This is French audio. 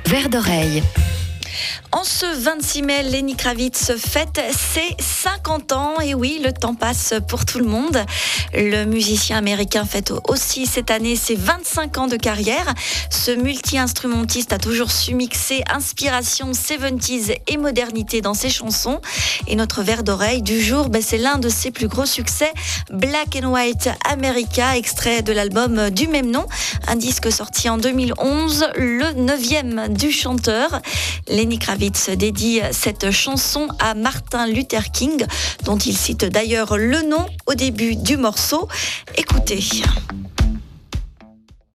Verre d'oreille. En ce 26 mai, Lenny Kravitz fête ses 50 ans. Et oui, le temps passe pour tout le monde. Le musicien américain fête aussi cette année ses 25 ans de carrière. Ce multi-instrumentiste a toujours su mixer inspiration 70s et modernité dans ses chansons. Et notre verre d'oreille du jour, c'est l'un de ses plus gros succès, Black and White America, extrait de l'album du même nom. Un disque sorti en 2011, le 9e du chanteur. Lenny Kravitz dédie cette chanson à Martin Luther King, dont il cite d'ailleurs le nom au début du morceau. Écoutez.